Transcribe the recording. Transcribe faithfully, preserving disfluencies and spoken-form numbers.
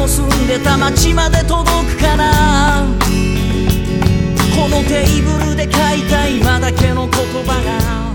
の住んでた街まで届くかな。このテーブルで書いた今だけの言葉が